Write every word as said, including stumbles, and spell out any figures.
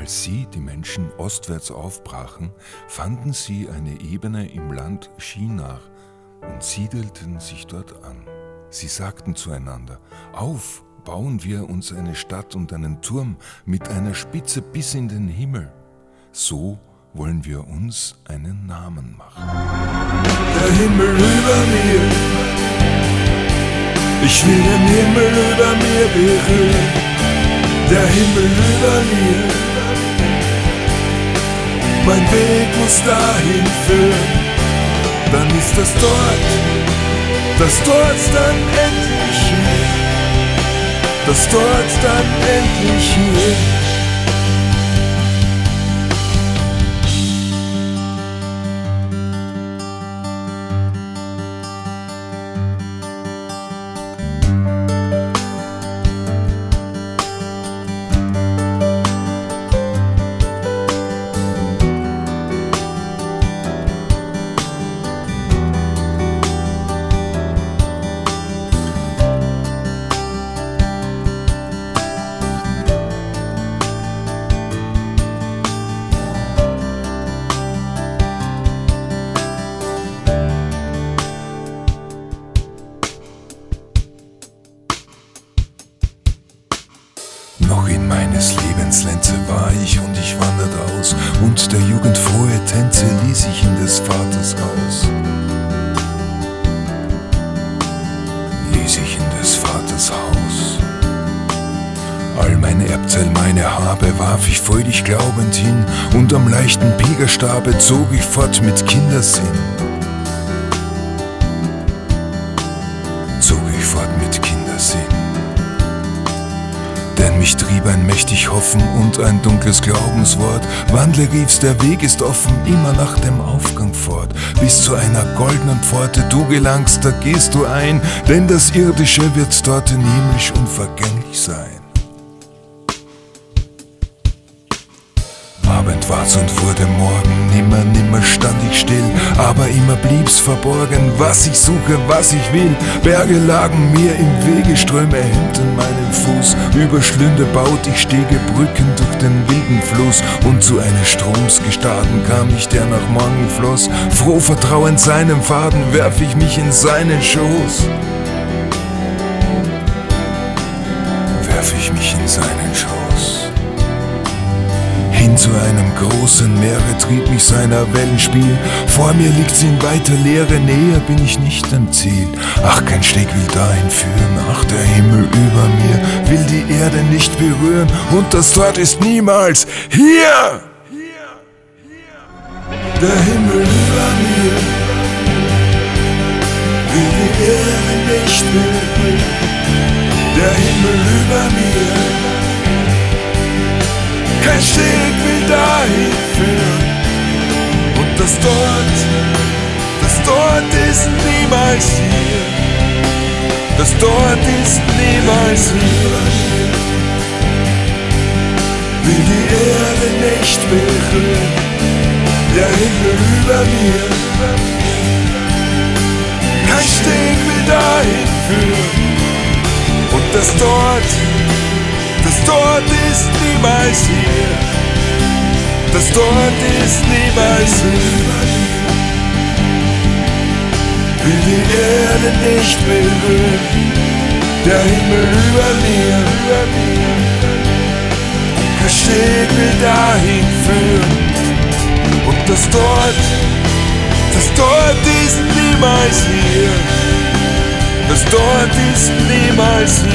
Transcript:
Als sie, die Menschen, ostwärts aufbrachen, fanden sie eine Ebene im Land Shinar und siedelten sich dort an. Sie sagten zueinander: Auf, bauen wir uns eine Stadt und einen Turm mit einer Spitze bis in den Himmel. So wollen wir uns einen Namen machen. Der Himmel über mir, ich will den Himmel über mir berühren. Der Himmel über mir, mein Weg muss dahin führen. Dann ist das dort, das dort dann endlich hier, das dort dann endlich hier. Noch in meines Lebens Lenze war ich und ich wandert aus, und der Jugend frohe Tänze ließ ich in des Vaters Haus. Ließ ich in des Vaters Haus. All meine Erbteil, meine Habe warf ich freudig glaubend hin, und am leichten Pilgerstabe zog ich fort mit Kindersinn. Zog ich fort mit Kindersinn. Denn mich trieb ein mächtig Hoffen und ein dunkles Glaubenswort. Wandle, rief's, der Weg ist offen, immer nach dem Aufgang fort. Bis zu einer goldenen Pforte du gelangst, da gehst du ein, denn das Irdische wird dort himmlisch unvergänglich sein. Abend war's und wurde Morgen, nimmer, nimmer stand ich still, aber immer blieb's verborgen, was ich suche, was ich will. Berge lagen mir im Wege, Ströme hemmten meinen Fuß, über Schlünde baut ich Stege, Brücken durch den wilden Fluss, und zu eines Stroms gestaden kam ich, der nach Morgen floss. Froh vertrauend seinem Faden werf ich mich in seinen Schoß. Werf ich mich in seinen Schoß. Hin zu einem großen Meere trieb mich seiner Wellenspiel. Vor mir liegt's in weiter Leere, näher bin ich nicht am Ziel. Ach, kein Steg will dahin führen, ach, der Himmel über mir will die Erde nicht berühren, und das dort ist niemals hier. Der Himmel über mir will die Erde nicht berühren. Der Himmel über mir, kein Steg will dahin führen, und das dort, das dort ist niemals hier, das dort ist niemals hier. Will die Erde nicht berühren, der Himmel über mir, kein Steg will dahin führen, und das dort, das dort ist niemals hier, das dort ist niemals hier. Will die Erde nicht berühren, der Himmel über mir, kein Steg will dahin führen, und das dort, das dort ist niemals hier, das dort ist niemals hier.